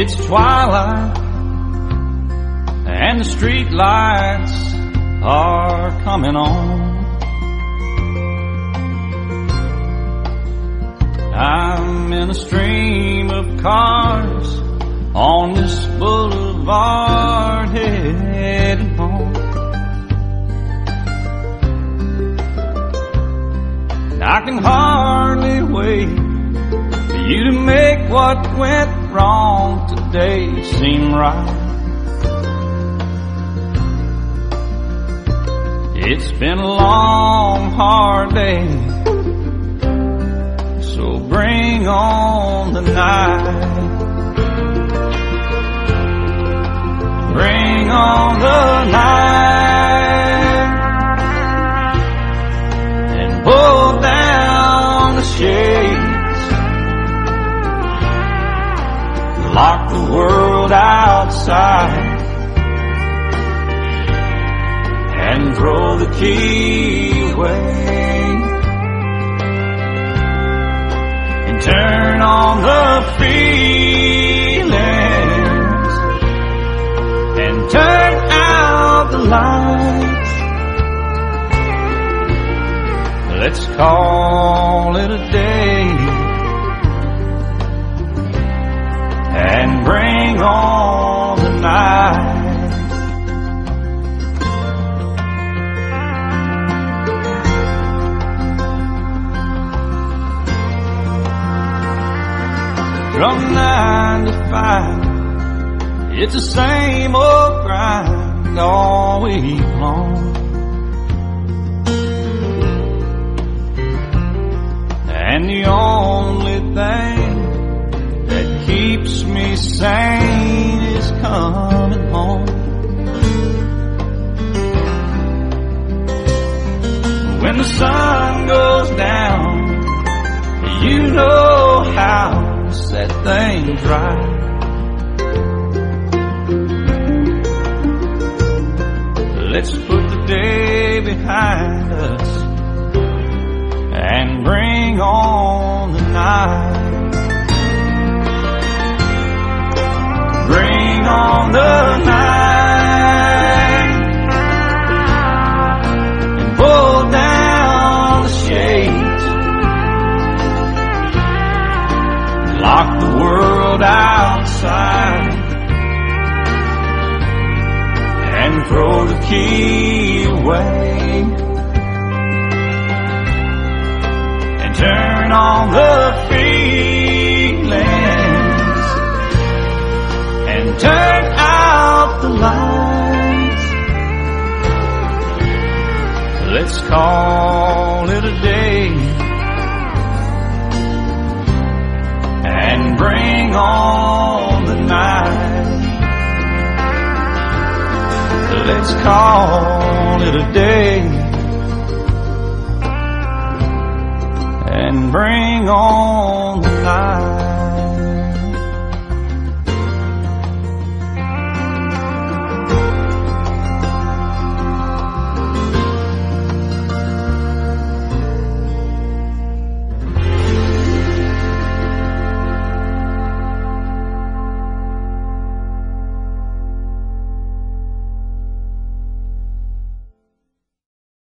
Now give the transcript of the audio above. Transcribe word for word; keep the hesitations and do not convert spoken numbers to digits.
It's twilight and the street lights are coming on. I'm in a stream of cars on this boulevard heading home. I can hardly wait for you to make what went wrong today seem right. It's been a long, hard day, so bring on the night. Bring on the night and pull down the shades. Lock the world outside and throw the key away. And turn on the feelings and turn out the lights. Let's call it a day and bring on the night. From nine to five, it's the same old grind all week long. And the only thing that keeps me sane is coming home. When the sun goes down, you know how set things right. Let's put the day behind us and bring on the night. Bring on the night and pull down the shades. Lock the world outside and throw the key away. And turn on the feelings and turn out the lights. Let's call it a day and bring on the night. Let's call it a day and bring on the night.